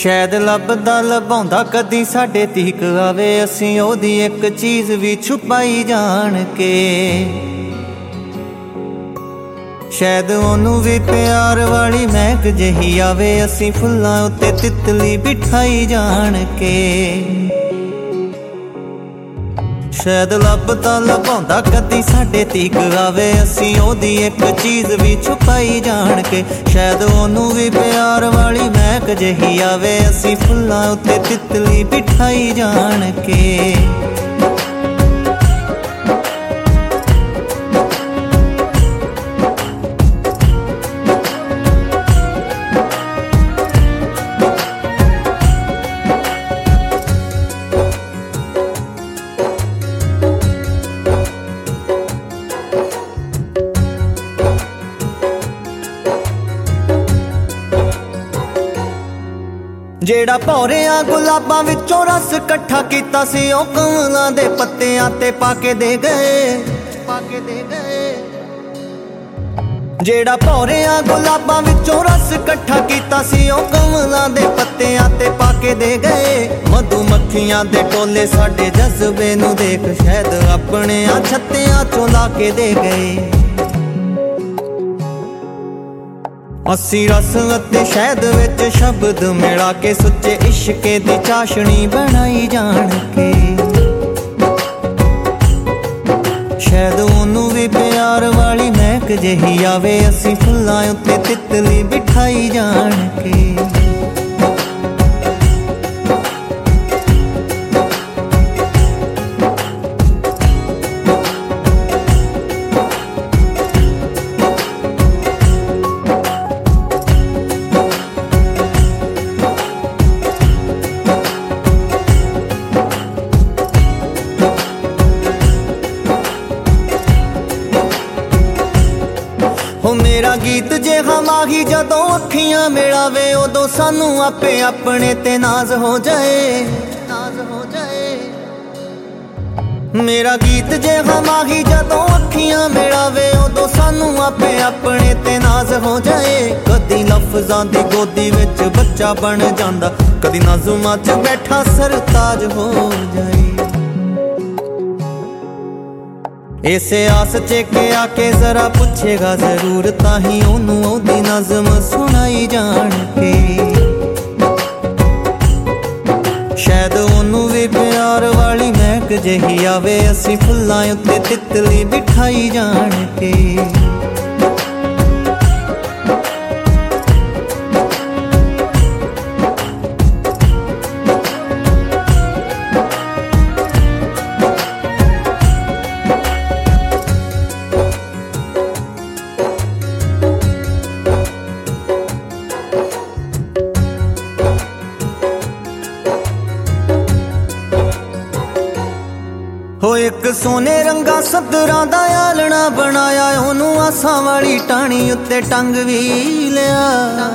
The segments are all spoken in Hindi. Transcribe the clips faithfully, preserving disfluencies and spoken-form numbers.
शायद लभदा लभाउंदा कदी साडे तीक आवे, असीं ओदी एक चीज़ भी छुपाई जान के। शायद ओनू भी प्यार वाली महक जही आवे, असीं फुल्लां उत्ते तितली बिठाई जान के। शायद लभदा लभाउंदा कदी साडे तीक आवे, असीं ओदी एक चीज़ भी छुपाई जान के। शायद ओनू भी प्यार वाली महक जही आवे, असीं फुल्लां उत्ते तितली बिठाई जान के। जेड़ा भौरिया गुलाबां विचों रस कट्ठा कीता सी, ओ कमलां दे पत्तियां ते पाके दे गए, पाके दे गए। जेड़ा भौरिया गुलाबां विचों रस कट्ठा कीता सी, ओ कमलां दे पत्तियां ते पाके दे गए। मधुमक्खियां दे टोले साडे जज्बे नूं देख, शायद अपने छत्तियां चों लाके दे गए। असी रस अते शहद विच शब्द मिला के, सुच्चे इश्के दी चाशनी बनाई जान के। शायद ओनू भी प्यार वाली महक जही आवे, असी फुल्लां उत्ते तितली बिठाई जान के। हो मेरा गीत जे हमाही जदों अखियां मिलावे, उदों सानू आपे अपने ते नाज हो जाए, नाज हो जाए। मेरा गीत जे हमाही जदों अखियां मिलावे, उदों सानू आपे अपने ते नाज हो जाए। कदी लफ्जां दी गोदी विच बच्चा बन जांदा, कदी नाज़ुमां च बैठा सरताज हो जाए। इसे आस च के आके जरा पूछेगा जरूर, ताही ओनू ओदी नज़म सुनाई जान के। शायद ओनू भी प्यार वाली महक जही आवे, असीं फुल्लां उत्ते तितली बिठाई जान के। हो एक सोने रंगा सदरां दा आलना बनाया, ओनू आसां वाली टाणी उत्ते टंग भी लिया।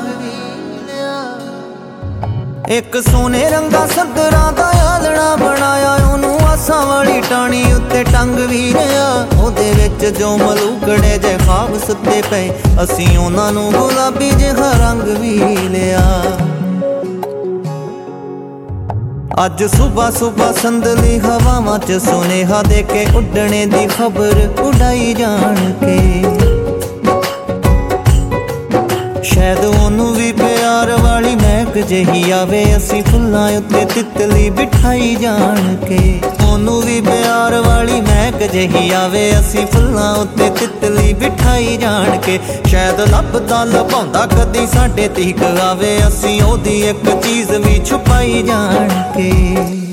एक सोने रंगा सदरां दा आलना बनाया, ओनू आसां वाली टाणी उत्ते टंग भी लिया। ओदे विच जो मलूकड़े जे ख्वाब सुते पे, असीं ओनां नूं गुलाबी जिहा रंग भी लिया। अज सुबह सुबह संदली हवावां च सुनेहा दे के, उड्डने दी खबर उड़ाई जान के। शायद ओनू भी प्यार वाली महक जही आवे, असीं फुल्लां उत्ते तितली बिठाई जान के। ओनू भी प्यार वाली महक जही आवे, असीं फुल्लां उत्ते तितली बिठाई जान के। शायद लभदा लभाउंदा कदी साडे तीक आवे, असीं ओदी एक चीज़ भी छुपाई जान के।